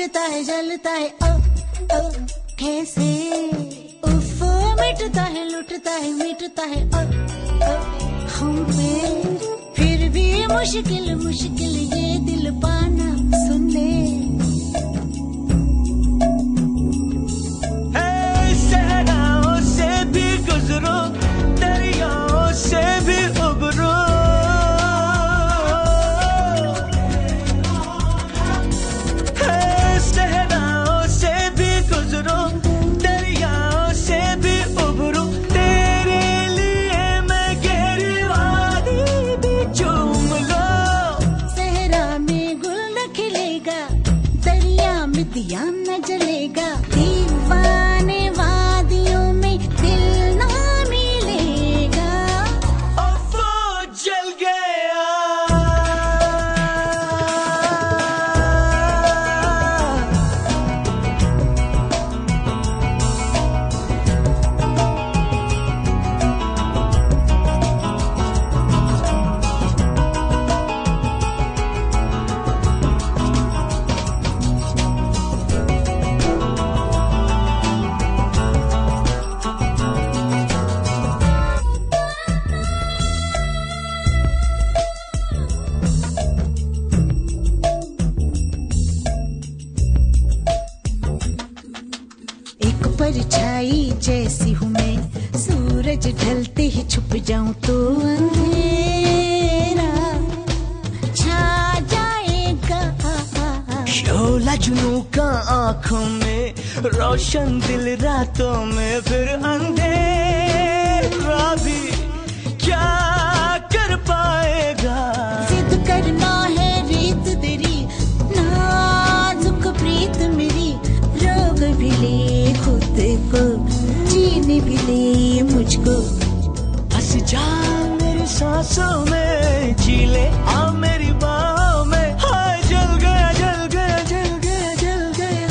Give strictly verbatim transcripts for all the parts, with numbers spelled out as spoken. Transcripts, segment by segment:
मिटता है जलता है ओ ओ कैसे उफ़ो मिटता है लुटता है मिटता है ओ ओ हम पे फिर भी मुश्किल मुश्किल ये दिल पाना सुन ले सहराओं से भी गुजरो दरियाओं से भी उबरो सहराओं से भी गुजरो दरियाओं से भी उबरो तेरे लिए मैं गहरी वादी भी चूम लो सहरा में गुल न खिलेगा दरिया में दिया न जलेगा दीवाने वादियों में दिल ना मिलेगा ओ वो जल गया परछाई जैसी हूँ मैं सूरज ढलते ही छुप जाऊं तो अंधेरा छा जाएगा शोला जुनू का आंखों में रोशन दिल रातों में फिर अंधेरा भी क्या कर पाएगा जिद करना है रीत तेरी नाजुक प्रीत मेरी रोग भी ले खुद को जीने भी दे मुझको बस जा मेरी सांसों में जी ले आ मेरी बाहों में हाय जल गया जल गया जल गया जल गया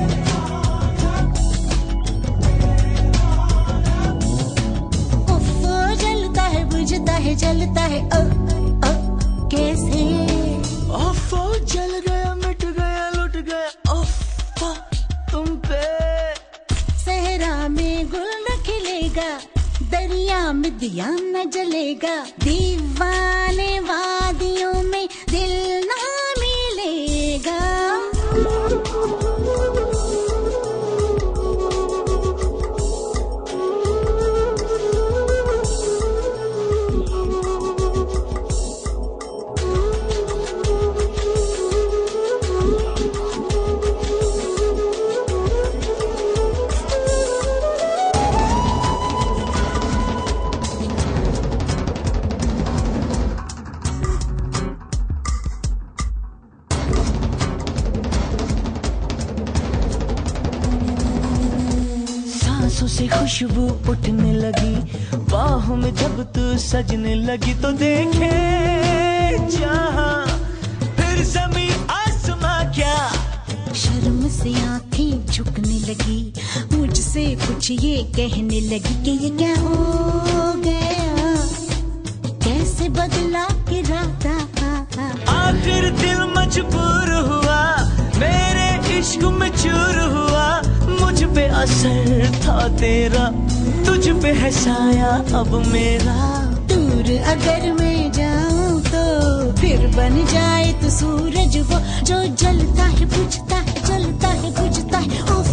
उफ़ जलता है बुझता है जलता है ओ ओ कैसे उफ़ जल गया मिट गया लुट गया उफ़ तुम पे सहरा में गुल न खिलेगा दरिया में दिया न जलेगा दीवाने वादियों में दिल ना मिलेगा सांसों से खुशबू उठने लगी बाहों में जब तू सजने लगी तो देखे जहां फिर जमीन आसमां क्या शर्म से आंखें झुकने लगी मुझसे कुछ ये कहने लगी कि ये क्या हो गया कैसे बदला इरादा आखिर दिल मजबूर हुआ मेरे इश्क में चूर हुआ मुझ पे असर था तेरा तुझ पे है साया अब मेरा दूर अगर मैं जाऊं तो फिर बन जाए तो सूरज वो जो जलता है बुझता है जलता है बुझता है उफ़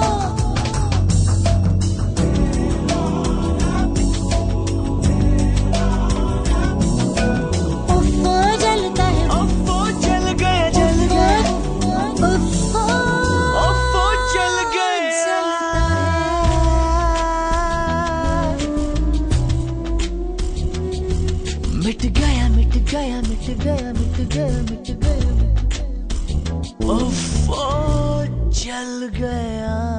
मिट गया मिट गया मिट गया मिट गया मिट गया उफ़ जल गया।